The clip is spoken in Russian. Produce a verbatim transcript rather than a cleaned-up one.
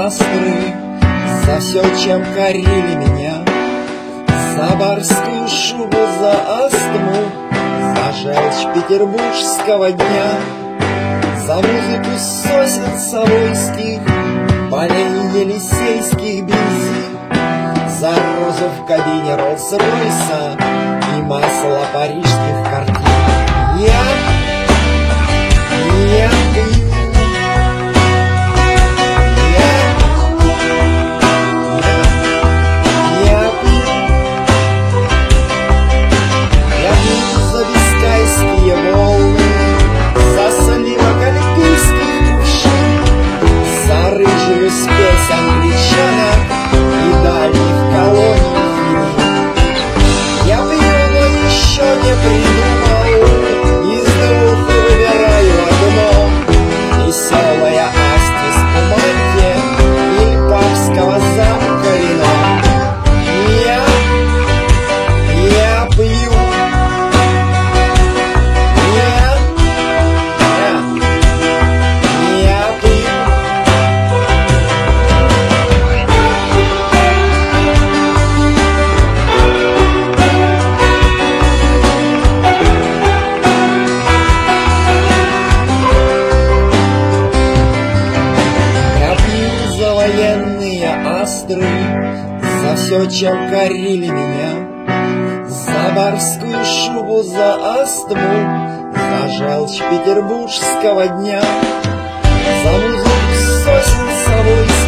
астры за все, чем корили меня, за барскую шубу, за астму, за желчь петербургского дня, за музыку сосен совойских, полей елисейских бензин, за розу в кабине Роллс-Ройса и масло парижских картин. Я, я пью, я, я, я пью, я пью за бискайские волны, за сливок альпийских кувшин, за рыжую спесь англичанок и дальних колоний финин. Я пью, но еще не придумал, из двух выбираю одно: веселая Асти Спуманти или папского замка вино. Я, я пью, я, я, я пью. Военные астры за все, чем корили меня, за барскую шубу, за астму, за желчь петербургского дня, за музыку сосен совойских,